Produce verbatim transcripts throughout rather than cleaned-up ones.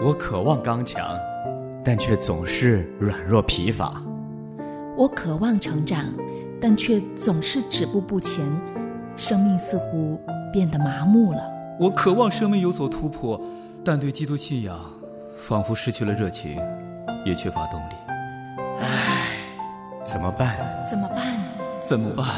我渴望刚强，但却总是软弱疲乏。 我渴望成长，但却总是止步不前，生命似乎变得麻木了。 我渴望生命有所突破，但对基督信仰仿佛失去了热情，也缺乏动力。 唉，怎么办？ 怎么办？ 怎么办？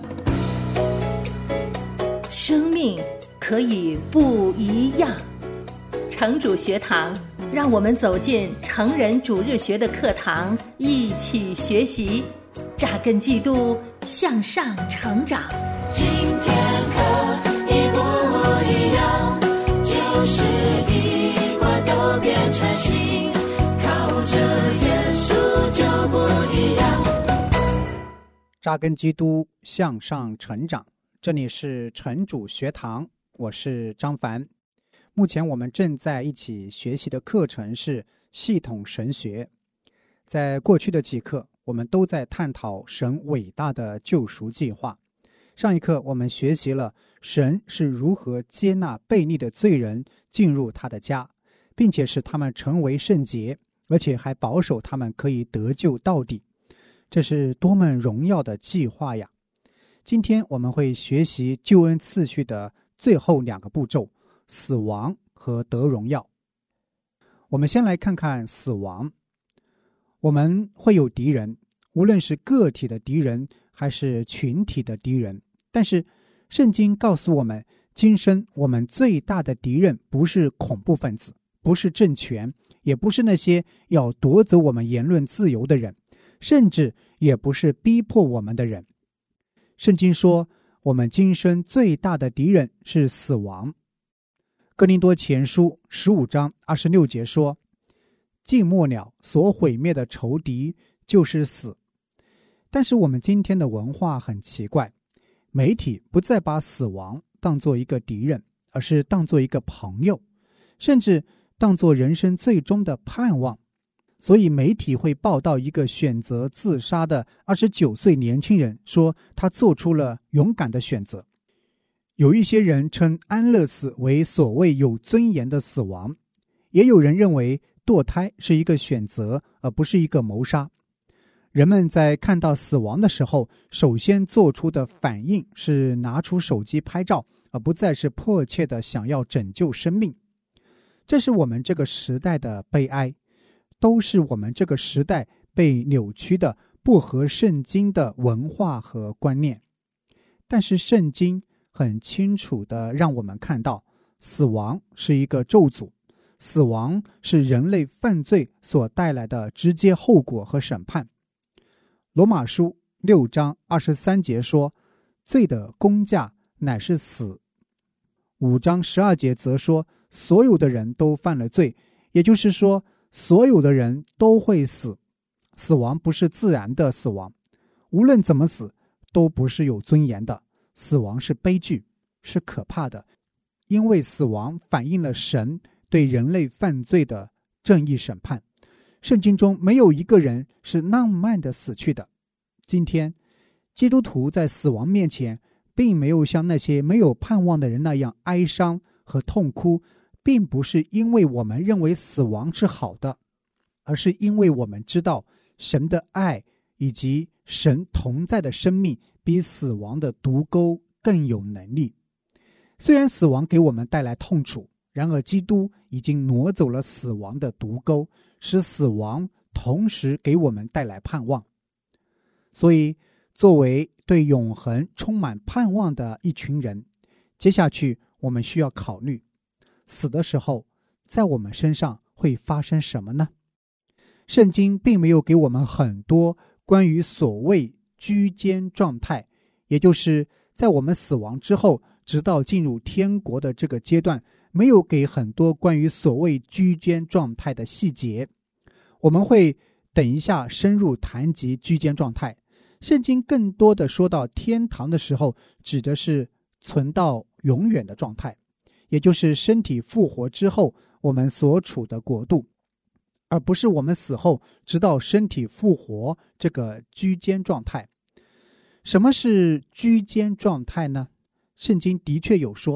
生命可以不一样。城主学堂，让我们走进成人主日学的课堂，一起学习，扎根基督，向上成长。 今天可以不一样，就是一块都变成新，靠着耶稣就不一样。 扎根基督，向上成长。这里是城主学堂，我是张凡。目前我们正在一起学习的课程是系统神学。在过去的几课，我们都在探讨神伟大的救赎计划。上一课我们学习了神是如何接纳悖逆的罪人进入他的家，并且使他们成为圣洁，而且还保守他们可以得救到底。这是多么荣耀的计划呀！今天我们会学习救恩次序的最后两个步骤，死亡和得荣耀。我们先来看看死亡。我们会有敌人，无论是个体的敌人还是群体的敌人，但是圣经告诉我们，今生我们最大的敌人不是恐怖分子，不是政权，也不是那些要夺走我们言论自由的人，甚至也不是逼迫我们的人。圣经说，我们今生最大的敌人是死亡。哥林多前书十五章二十六节说，近末了所毁灭的仇敌就是死。但是我们今天的文化很奇怪，媒体不再把死亡当作一个敌人，而是当作一个朋友，甚至当作人生最终的盼望。所以媒体会报道一个选择自杀的二十九岁年轻人，说他做出了勇敢的选择。有一些人称安乐死为所谓有尊严的死亡，也有人认为堕胎是一个选择，而不是一个谋杀。人们在看到死亡的时候，首先做出的反应是拿出手机拍照，而不再是迫切的想要拯救生命。这是我们这个时代的悲哀，都是我们这个时代被扭曲的不合圣经的文化和观念。但是圣经很清楚地让我们看到，死亡是一个咒诅，死亡是人类犯罪所带来的直接后果和审判。罗马书六章二十三节说，罪的工价乃是死。五章十二节则说，所有的人都犯了罪，也就是说所有的人都会死。死亡不是自然的死亡，无论怎么死都不是有尊严的。死亡是悲剧，是可怕的，因为死亡反映了神对人类犯罪的正义审判。圣经中没有一个人是浪漫的死去的。今天基督徒在死亡面前并没有像那些没有盼望的人那样哀伤和痛哭，并不是因为我们认为死亡是好的，而是因为我们知道神的爱以及神同在的生命比死亡的毒钩更有能力。虽然死亡给我们带来痛楚，然而基督已经挪走了死亡的毒钩，使死亡同时给我们带来盼望。所以作为对永恒充满盼望的一群人，接下去我们需要考虑，死的时候在我们身上会发生什么呢？圣经并没有给我们很多关于所谓居间状态，也就是在我们死亡之后直到进入天国的这个阶段，没有给很多关于所谓居间状态的细节。我们会等一下深入谈及居间状态。圣经更多的说到天堂的时候，指的是存到永远的状态，也就是身体复活之后我们所处的国度，而不是我们死后直到身体复活这个居间状态。什么是居间状态呢？圣经的确有说，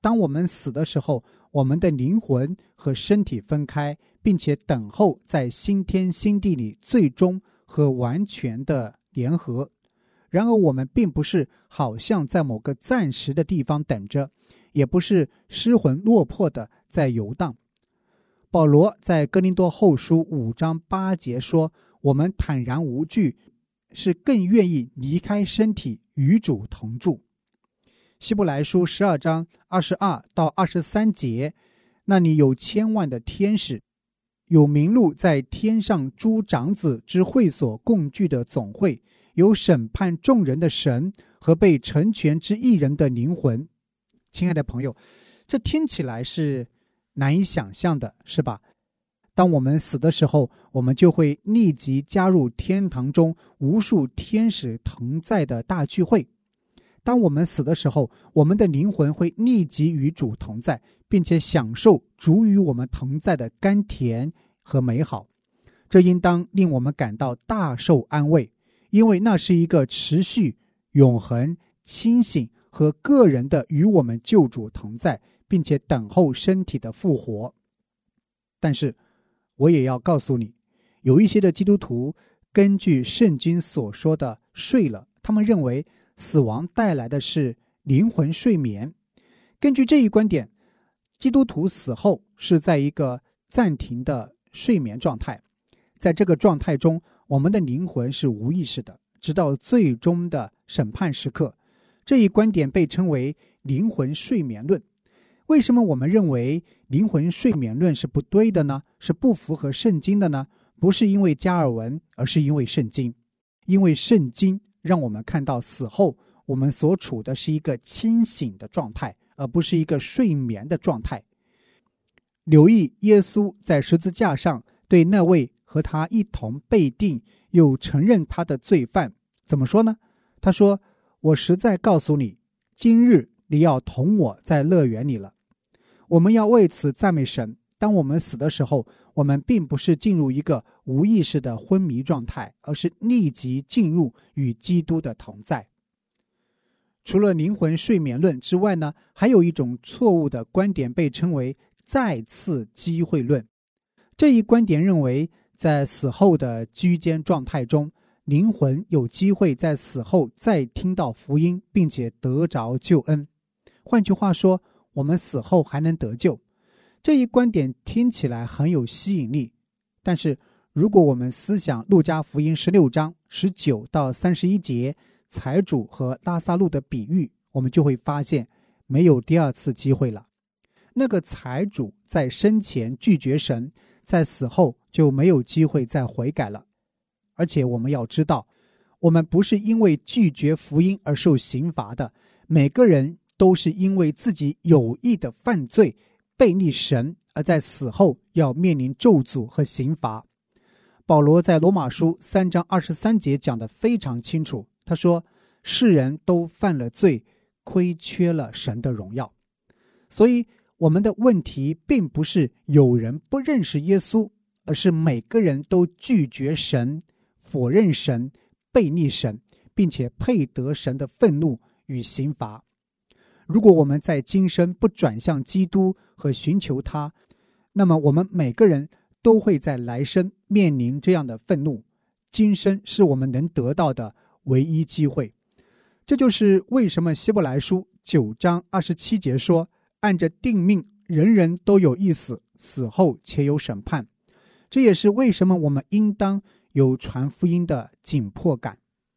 当我们死的时候，我们的灵魂和身体分开，并且等候在新天新地里最终和完全的联合。然而我们并不是好像在某个暂时的地方等着，也不是失魂落魄的在游荡。保罗在哥林多后书五章八节说，我们坦然无惧，是更愿意离开身体与主同住。希伯来书十二章二十二到二十三节，那里有千万的天使，有名录在天上诸长子之会所共聚的总会，有审判众人的神和被成全之义人的灵魂。亲爱的朋友，这听起来是难以想象的，是吧？当我们死的时候，我们就会立即加入天堂中无数天使同在的大聚会。当我们死的时候，我们的灵魂会立即与主同在，并且享受主与我们同在的甘甜和美好。这应当令我们感到大受安慰，因为那是一个持续、永恒、清醒和个人的与我们救主同在，并且等候身体的复活。但是我也要告诉你，有一些的基督徒根据圣经所说的睡了，他们认为死亡带来的是灵魂睡眠。根据这一观点，基督徒死后是在一个暂停的睡眠状态，在这个状态中，我们的灵魂是无意识的，直到最终的审判时刻。这一观点被称为灵魂睡眠论。为什么我们认为灵魂睡眠论是不对的呢？是不符合圣经的呢？不是因为加尔文，而是因为圣经。因为圣经让我们看到死后我们所处的是一个清醒的状态，而不是一个睡眠的状态。留意耶稣在十字架上对那位和他一同被定又承认他的罪犯怎么说呢？他说，我实在告诉你，今日你要同我在乐园里了。我们要为此赞美神。当我们死的时候，我们并不是进入一个无意识的昏迷状态，而是立即进入与基督的同在。除了灵魂睡眠论之外呢，还有一种错误的观点被称为再次机会论。这一观点认为，在死后的居间状态中，灵魂有机会在死后再听到福音，并且得着救恩。换句话说，我们死后还能得救。这一观点听起来很有吸引力，但是如果我们思想路加福音十六章十九到三十一节财主和拉撒路的比喻，我们就会发现没有第二次机会了。那个财主在生前拒绝神，在死后就没有机会再悔改了。而且我们要知道，我们不是因为拒绝福音而受刑罚的，每个人都是因为自己有意的犯罪背逆神，而在死后要面临咒诅和刑罚。保罗在罗马书三章二十三节讲得非常清楚，他说，世人都犯了罪，亏缺了神的荣耀。所以我们的问题并不是有人不认识耶稣，而是每个人都拒绝神，否认神，背逆神，并且配得神的愤怒与刑罚。如果我们在今生不转向基督和寻求他，那么我们每个人都会在来生面临这样的愤怒。今生是我们能得到的唯一机会。这就是为什么希伯来书九章二十七节说，按着定命，人人都有一死，死后且有审判。这也是为什么我们应当有传福音的紧迫感。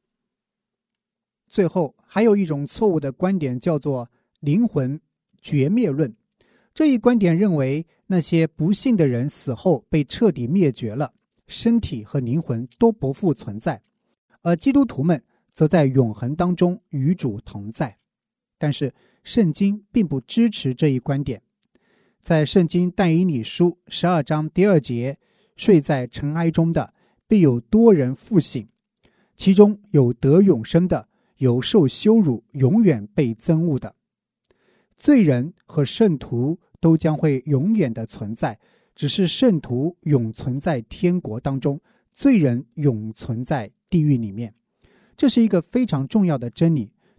最后还有一种错误的观点，叫做灵魂绝灭论。这一观点认为，那些不信的人死后被彻底灭绝了，身体和灵魂都不复存在，而基督徒们则在永恒当中与主同在。但是圣经并不支持这一观点。在圣经但以理书十二章第二节，睡在尘埃中的必有多人复醒，其中有得永生的，有受羞辱永远被憎恶的。罪人和圣徒都将会永远的存在，只是圣徒永存在天国当中，罪人永存在地狱里面。这是一个非常重要的真理，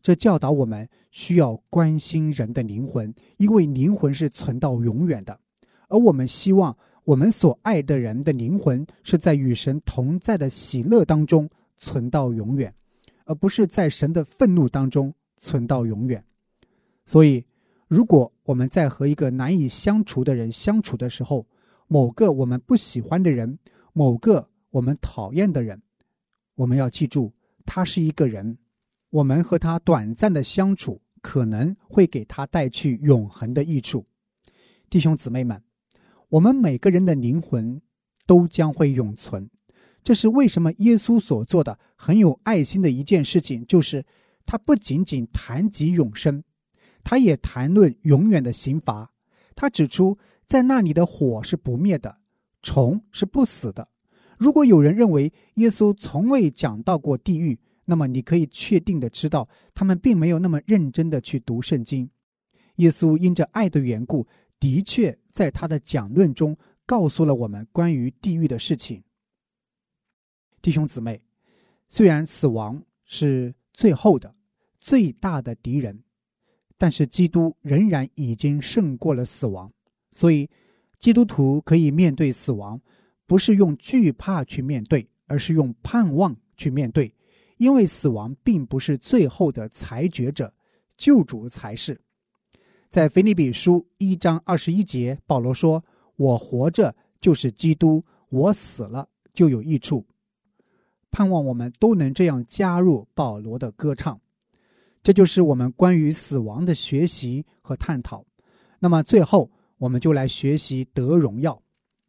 这教导我们需要关心人的灵魂，因为灵魂是存到永远的。而我们希望我们所爱的人的灵魂是在与神同在的喜乐当中存到永远，而不是在神的愤怒当中存到永远。所以如果我们在和一个难以相处的人相处的时候，某个我们不喜欢的人，某个我们讨厌的人，我们要记住，他是一个人，我们和他短暂的相处可能会给他带去永恒的益处。弟兄姊妹们，我们每个人的灵魂都将会永存。这是为什么耶稣所做的很有爱心的一件事情，就是他不仅仅谈及永生，他也谈论永远的刑罚。他指出，在那里的火是不灭的，虫是不死的。如果有人认为耶稣从未讲到过地狱，那么你可以确定的知道，他们并没有那么认真的去读圣经。耶稣因着爱的缘故，的确在他的讲论中告诉了我们关于地狱的事情。弟兄姊妹，虽然死亡是最后的最大的敌人，但是基督仍然已经胜过了死亡。所以基督徒可以面对死亡，不是用惧怕去面对，而是用盼望去面对。因为死亡并不是最后的裁决者，救主才是。在腓立比书一章二十一节，保罗说，我活着就是基督，我死了就有益处。盼望我们都能这样加入保罗的歌唱。这就是我们关于死亡的学习和探讨。那么最后我们就来学习得荣耀。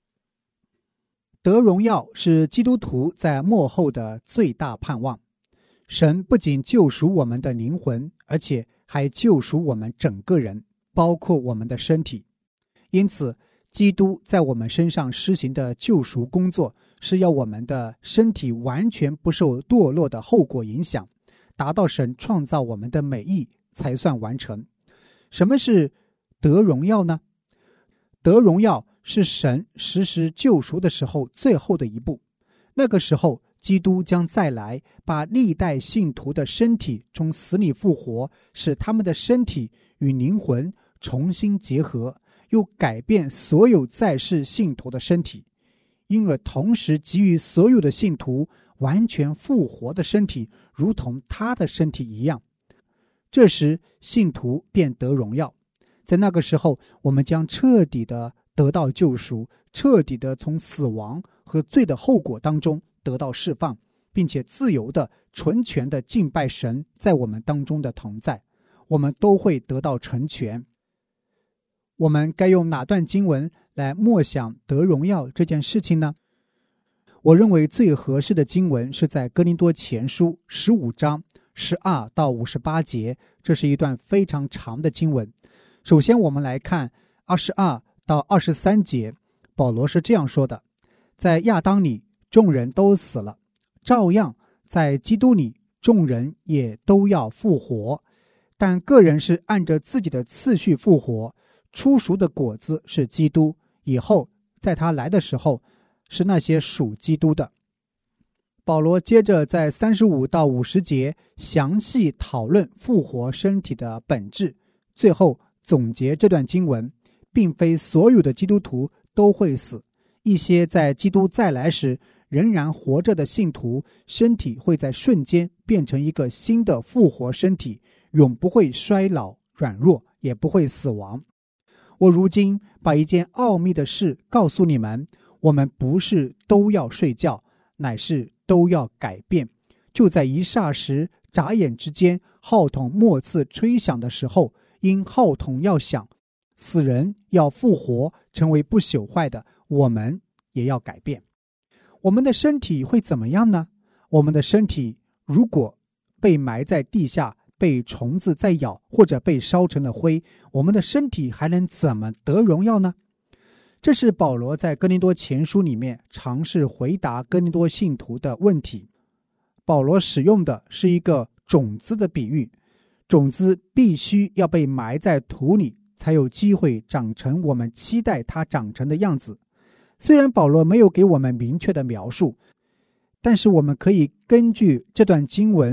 得荣耀是基督徒在末后的最大盼望。神不仅救赎我们的灵魂，而且还救赎我们整个人，包括我们的身体。因此基督在我们身上施行的救赎工作，是要我们的身体完全不受堕落的后果影响，达到神创造我们的美意才算完成。什么是得荣耀呢？得荣耀是神实施救赎的时候最后的一步。那个时候基督将再来，把历代信徒的身体从死里复活，使他们的身体与灵魂重新结合，又改变所有在世信徒的身体，因而同时给予所有的信徒完全复活的身体，如同他的身体一样。这时信徒便得荣耀。在那个时候，我们将彻底的得到救赎，彻底的从死亡和罪的后果当中得到释放，并且自由的纯全的敬拜神在我们当中的同在，我们都会得到成全。我们该用哪段经文来默想得荣耀这件事情呢？我认为最合适的经文是在哥林多前书十五章十二到五十八节，这是一段非常长的经文。首先我们来看二十二到二十三节，保罗是这样说的：在亚当里众人都死了，照样在基督里众人也都要复活，但个人是按着自己的次序复活。初熟的果子是基督，以后在他来的时候是那些属基督的。保罗接着在三十五到五十节详细讨论复活身体的本质，最后总结这段经文，并非所有的基督徒都会死，一些在基督再来时仍然活着的信徒，身体会在瞬间变成一个新的复活身体，永不会衰老软弱，也不会死亡。我如今把一件奥秘的事告诉你们，我们不是都要睡觉，乃是都要改变。就在一霎时眨眼之间，号筒末次吹响的时候，因号筒要响，死人要复活，成为不朽坏的，我们也要改变。我们的身体会怎么样呢？我们的身体如果被埋在地下，被虫子在咬，或者被烧成了灰，我们的身体还能怎么得荣耀呢？这是保罗在哥林多前书里面尝试回答哥林多信徒的问题。保罗使用的是一个种子的比喻，种子必须要被埋在土里，才有机会长成我们期待它长成的样子。虽然保罗没有给我们明确的描述，但是我们可以根据这段经文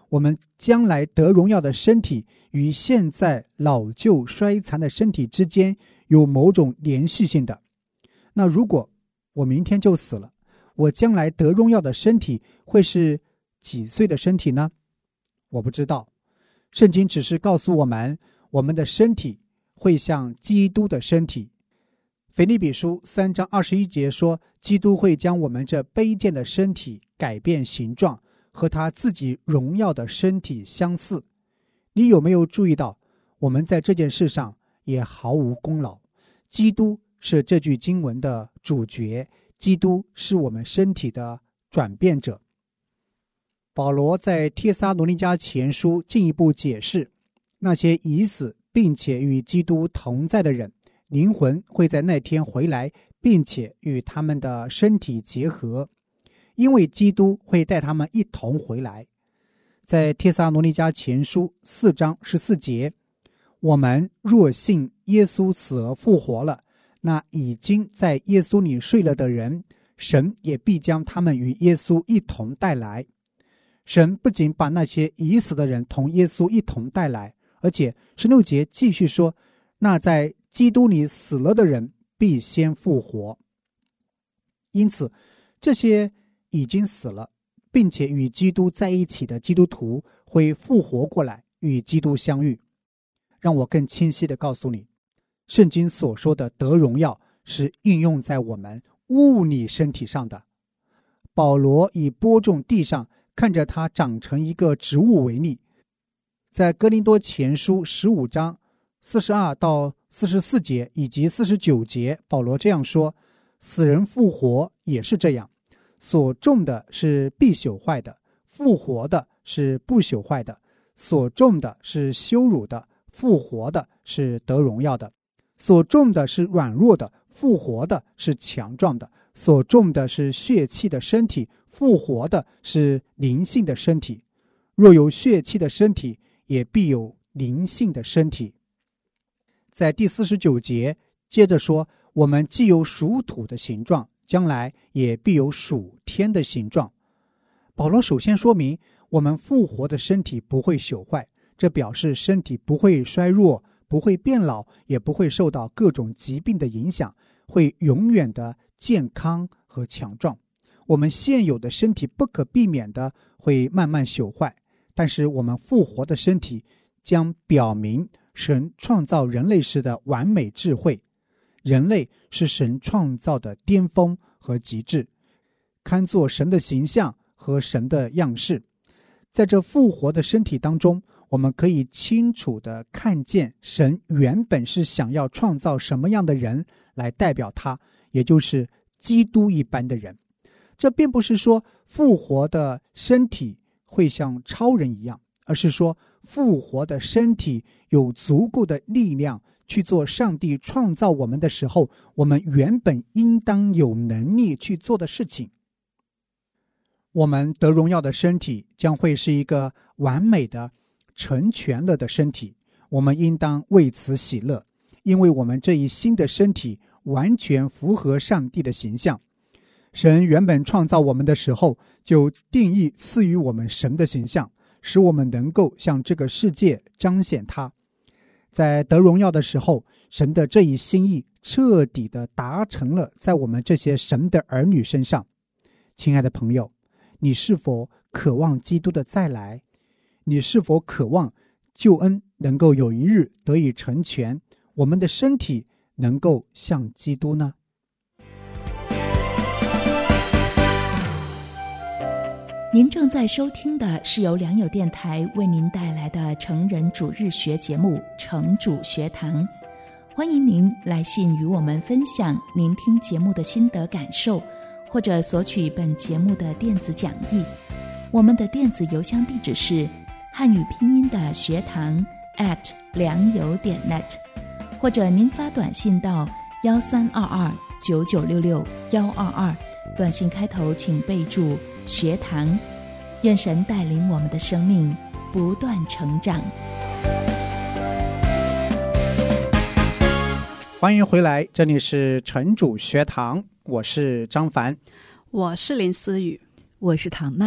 我们将来得荣耀的身体与现在老旧衰残的身体之间有某种连续性的。那如果我明天就死了，我将来得荣耀的身体会是几岁的身体呢？我不知道。圣经只是告诉我们，我们的身体会像基督的身体。腓立比书三章二十一节说，基督会将我们这卑贱的身体改变形状，和他自己荣耀的身体相似。你有没有注意到，我们在这件事上也毫无功劳？基督是这句经文的主角，基督是我们身体的转变者。保罗在帖撒罗尼迦前书进一步解释，那些已死并且与基督同在的人，灵魂会在那天回来，并且与他们的身体结合，因为基督会带他们一同回来。在帖撒罗尼迦前书四章十四节，我们若信耶稣死而复活了，那已经在耶稣里睡了的人，神也必将他们与耶稣一同带来。神不仅把那些已死的人同耶稣一同带来，而且十六节继续说，那在基督里死了的人必先复活。因此，这些已经死了并且与基督在一起的基督徒会复活过来，与基督相遇。让我更清晰地告诉你，圣经所说的得荣耀是应用在我们物理身体上的。保罗以播种地上看着它长成一个植物为例，在哥林多前书十五章四十二到四十四节以及四十九节，保罗这样说，死人复活也是这样，所种的是必朽坏的，复活的是不朽坏的；所种的是羞辱的，复活的是得荣耀的；所种的是软弱的，复活的是强壮的；所种的是血气的身体，复活的是灵性的身体。若有血气的身体，也必有灵性的身体。在第四十九节接着说，我们既有属土的形状，将来也必有属天的形状。保罗首先说明，我们复活的身体不会朽坏，这表示身体不会衰弱，不会变老，也不会受到各种疾病的影响，会永远的健康和强壮。我们现有的身体不可避免的会慢慢朽坏，但是我们复活的身体将表明神创造人类时的完美智慧。人类是神创造的巅峰和极致，堪作神的形象和神的样式。在这复活的身体当中，我们可以清楚地看见神原本是想要创造什么样的人来代表他，也就是基督一般的人。这并不是说复活的身体会像超人一样，而是说复活的身体有足够的力量去做上帝创造我们的时候，我们原本应当有能力去做的事情。我们得荣耀的身体将会是一个完美的成全了的身体，我们应当为此喜乐，因为我们这一新的身体完全符合上帝的形象。神原本创造我们的时候，就定义赐予我们神的形象，使我们能够向这个世界彰显他。在得荣耀的时候，神的这一心意彻底地达成了在我们这些神的儿女身上。亲爱的朋友，你是否渴望基督的再来？你是否渴望救恩能够有一日得以成全，我们的身体能够像基督呢？ 您正在收听的是由良友电台为您带来的成人主日学节目《成主学堂》，欢迎您来信与我们分享您听节目的心得感受，或者索取本节目的电子讲义。我们的电子邮箱地址是汉语拼音的学堂 at 良友点 net， 或者您发短信到幺三二二九九六六幺二二，短信开头请备注学堂。愿神带领我们的生命不断成长。 欢迎回来，这里是城主学堂，我是张凡， 我是林思雨， 我是唐曼。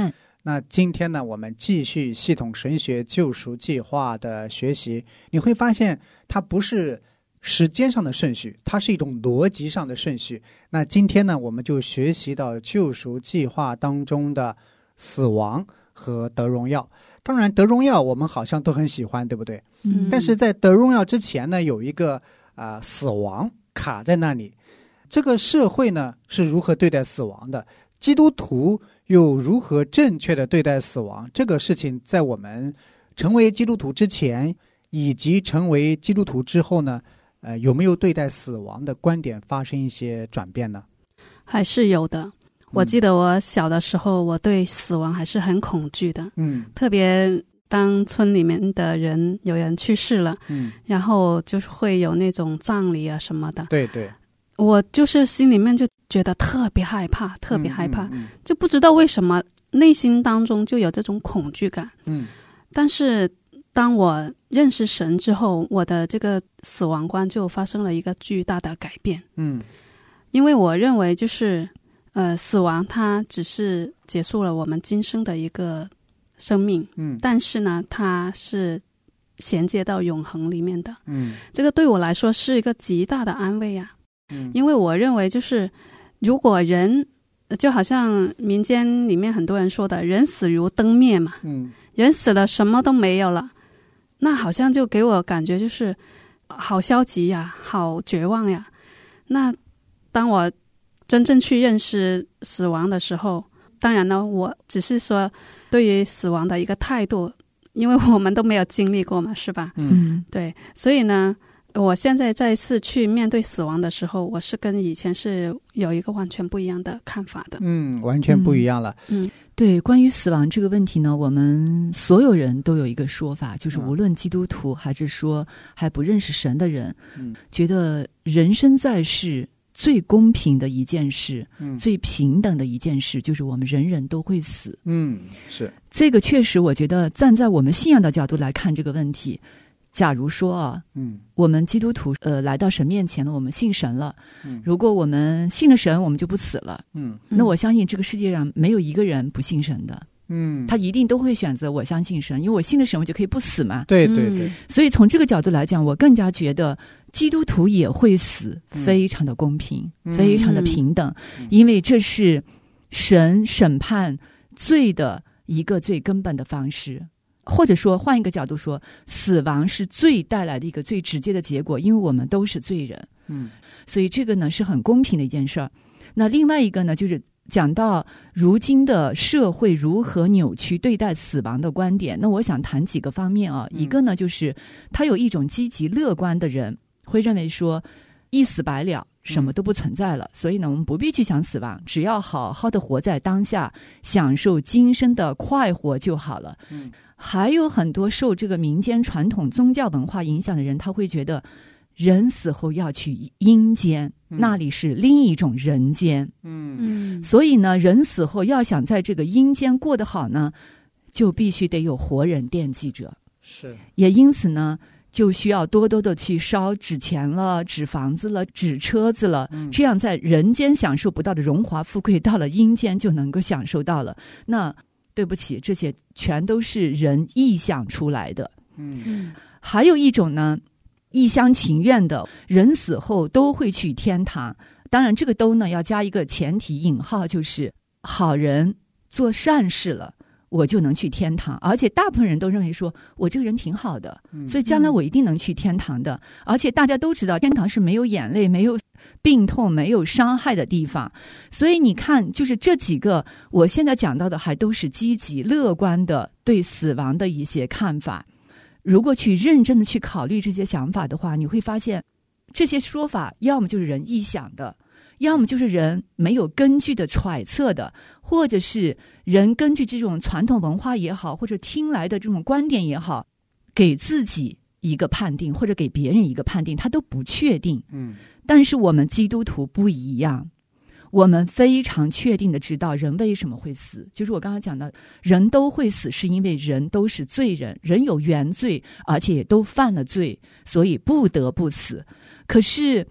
那今天呢，我们继续系统神学救赎计划的学习，你会发现它不是时间上的顺序，它是一种逻辑上的顺序。那今天呢，我们就学习到救赎计划当中的死亡和得荣耀。当然得荣耀我们好像都很喜欢，对不对？ 嗯， 但是在得荣耀之前呢，有一个啊、呃、死亡卡在那里。这个社会呢是如何对待死亡的？基督徒又如何正确的对待死亡？这个事情在我们成为基督徒之前以及成为基督徒之后呢，呃，有没有对待死亡的观点发生一些转变呢？ 还是有的。我记得我小的时候，我对死亡还是很恐惧的。嗯，特别当村里面的人有人去世了，嗯，然后就是会有那种葬礼啊什么的。对对，我就是心里面就觉得特别害怕，特别害怕，嗯嗯嗯、就不知道为什么内心当中就有这种恐惧感。嗯，但是当我认识神之后，我的这个死亡观就发生了一个巨大的改变。嗯，因为我认为就是呃，死亡它只是结束了我们今生的一个生命，嗯，但是呢，它是衔接到永恒里面的。嗯，这个对我来说是一个极大的安慰啊。嗯，因为我认为就是如果人就好像民间里面很多人说的人死如灯灭嘛，嗯，人死了什么都没有了，那好像就给我感觉就是好消极呀，好绝望呀。那当我真正去认识死亡的时候，当然呢，我只是说对于死亡的一个态度，因为我们都没有经历过嘛，是吧？嗯，对，所以呢，我现在再次去面对死亡的时候，我是跟以前是有一个完全不一样的看法的。嗯，完全不一样了。 嗯，对，关于死亡这个问题呢，我们所有人都有一个说法，就是无论基督徒还是说还不认识神的人，嗯，觉得人生在世最公平的一件事，嗯，最平等的一件事，就是我们人人都会死。嗯，是这个确实，我觉得站在我们信仰的角度来看这个问题，假如说啊，嗯，我们基督徒呃来到神面前了，我们信神了，嗯，如果我们信了神，我们就不死了，嗯，那我相信这个世界上没有一个人不信神的。嗯，他一定都会选择我相信神，因为我信了神，我就可以不死嘛。对对对。所以从这个角度来讲，我更加觉得基督徒也会死，非常的公平，嗯、非常的平等，嗯、因为这是神审判罪的一个最根本的方式。或者说换一个角度说，死亡是罪带来的一个最直接的结果，因为我们都是罪人。嗯，所以这个呢是很公平的一件事儿。那另外一个呢，就是讲到如今的社会如何扭曲对待死亡的观点，那我想谈几个方面啊。一个呢，就是他有一种积极乐观的人会认为说一死百了，什么都不存在了，所以呢我们不必去想死亡，只要好好的活在当下，享受今生的快活就好了。嗯，还有很多受这个民间传统宗教文化影响的人，他会觉得人死后要去阴间，嗯、那里是另一种人间。嗯，所以呢，人死后要想在这个阴间过得好呢，就必须得有活人惦记着。是，也因此呢，就需要多多的去烧纸钱了、纸房子了、纸车子了，嗯、这样在人间享受不到的荣华富贵，到了阴间就能够享受到了。那对不起，这些全都是人臆想出来的。嗯，还有一种呢，一厢情愿的，人死后都会去天堂。当然这个都呢要加一个前提引号，就是好人做善事了，我就能去天堂。而且大部分人都认为说我这个人挺好的，嗯、所以将来我一定能去天堂的。而且大家都知道天堂是没有眼泪、没有病痛、没有伤害的地方。所以你看，就是这几个我现在讲到的还都是积极乐观的对死亡的一些看法。如果去认真的去考虑这些想法的话，你会发现这些说法要么就是人臆想的，要么就是人没有根据的揣测的，或者是人根据这种传统文化也好，或者听来的这种观点也好，给自己一个判定，或者给别人一个判定，他都不确定。嗯，但是我们基督徒不一样，我们非常确定的知道人为什么会死，就是我刚刚讲的，人都会死，是因为人都是罪人，人有原罪，而且也都犯了罪，所以不得不死。可是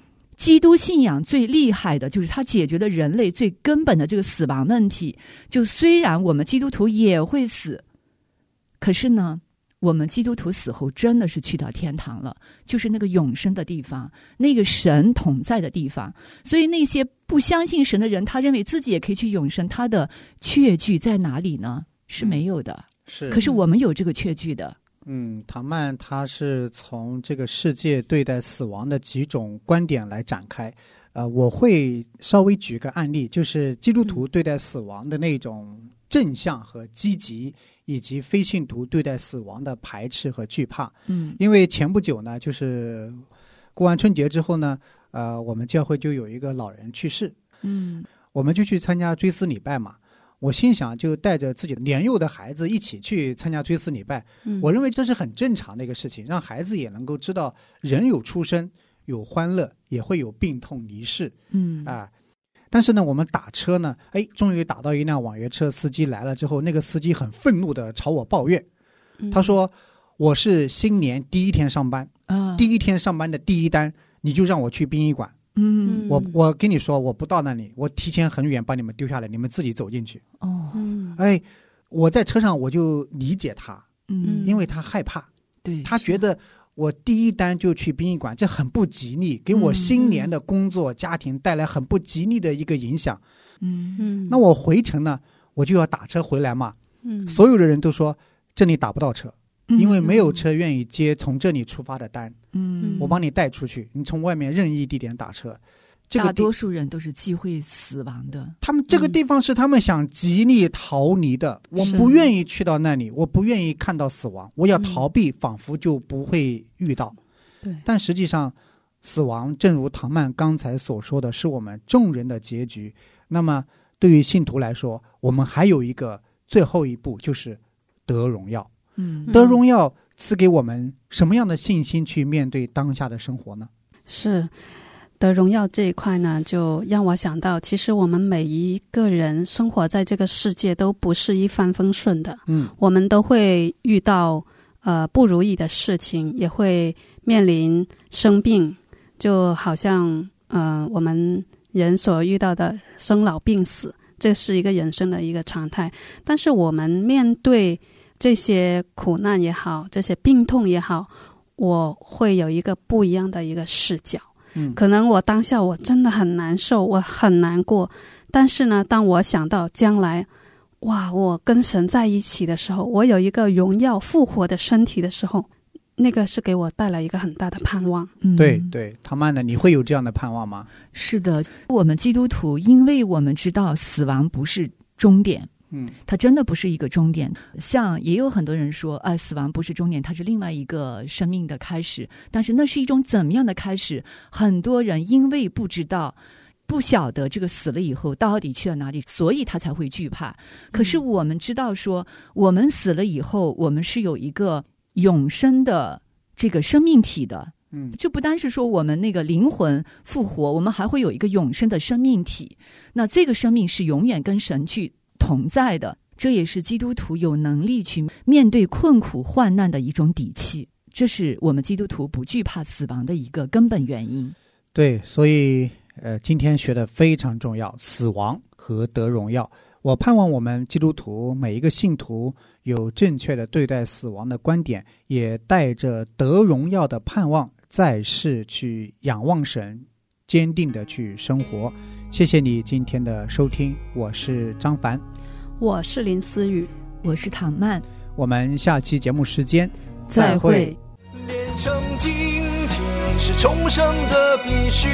基督信仰最厉害的就是它解决了人类最根本的这个死亡问题。就虽然我们基督徒也会死，可是呢我们基督徒死后真的是去到天堂了，就是那个永生的地方，那个神同在的地方。所以那些不相信神的人，他认为自己也可以去永生，他的确据在哪里呢？是没有的。 嗯、是， 可是我们有这个确据的。 嗯，唐曼他是从这个世界对待死亡的几种观点来展开。呃，我会稍微举个案例，就是基督徒对待死亡的那种正向和积极，以及非信徒对待死亡的排斥和惧怕。 嗯， 因为前不久呢，就是过完春节之后呢，呃，我们教会就有一个老人去世。 嗯， 我们就去参加追思礼拜嘛。我心想，就带着自己年幼的孩子一起去参加追思礼拜。 嗯， 我认为这是很正常的一个事情，让孩子也能够知道人有出生，有欢乐，也会有病痛离世。 嗯啊、呃，但是呢，我们打车呢，哎，终于打到一辆网约车，司机来了之后，那个司机很愤怒的朝我抱怨， 嗯、 他说：“我是新年第一天上班， 啊， 第一天上班的第一单，你就让我去殡仪馆。” 嗯， 我我跟你说，我不到那里，我提前很远把你们丢下来，你们自己走进去。 哦， 嗯， 哎，我在车上我就理解他， 嗯， 因为他害怕， 对， 他觉得我第一单就去殡仪馆，这很不吉利，给我新年的工作、嗯、家庭带来很不吉利的一个影响。 嗯嗯， 那我回程呢，我就要打车回来嘛。 嗯， 所有的人都说这里打不到车。因为没有车愿意接从这里出发的单， 嗯， 我帮你带出去，你从外面任意地点打车。这个大多数人都是忌讳死亡的， 他们这个地方是他们想极力逃离的。嗯、我不愿意去到那里，我不愿意看到死亡，我要逃避，嗯、仿佛就不会遇到。 对， 但实际上，死亡正如唐曼刚才所说的，是我们众人的结局。那么，对于信徒来说，我们还有一个最后一步，就是得荣耀。 嗯， 得荣耀赐给我们什么样的信心去面对当下的生活呢？ 是得荣耀这一块呢，就让我想到，其实我们每一个人生活在这个世界都不是一帆风顺的。 嗯， 我们都会遇到呃不如意的事情，也会面临生病，就好像呃我们人所遇到的生老病死，这是一个人生的一个常态。但是我们面对这些苦难也好，这些病痛也好，我会有一个不一样的一个视角。 嗯， 可能我当下我真的很难受，我很难过，但是呢，当我想到将来，哇，我跟神在一起的时候，我有一个荣耀复活的身体的时候，那个是给我带来一个很大的盼望。 嗯， 对对，唐曼呢，你会有这样的盼望吗？ 是的，我们基督徒，因为我们知道死亡不是终点。 嗯， 它真的不是一个终点。像也有很多人说，哎，死亡不是终点，它是另外一个生命的开始。但是那是一种怎么样的开始？很多人因为不知道、不晓得这个死了以后到底去了哪里，所以他才会惧怕。可是我们知道说，我们死了以后，我们是有一个永生的这个生命体的。 嗯， 就不单是说我们那个灵魂复活，我们还会有一个永生的生命体。那这个生命是永远跟神去同在的，这也是基督徒有能力去面对困苦患难的一种底气，这是我们基督徒不惧怕死亡的一个根本原因。 对，所以呃，今天学的非常重要，死亡和得荣耀。我盼望我们基督徒每一个信徒有正确的对待死亡的观点，也带着得荣耀的盼望，在世去仰望神，坚定的去生活。谢谢你今天的收听，我是张凡， 我是林思雨， 我是唐曼， 我们下期节目时间再会。 炼成金经是重生的必须，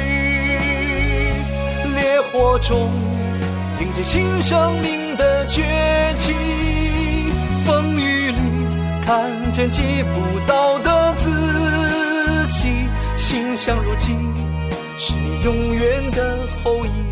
烈火中迎接新生命的崛起，风雨里看见击不倒的自己，心相如镜，是你永远的后裔。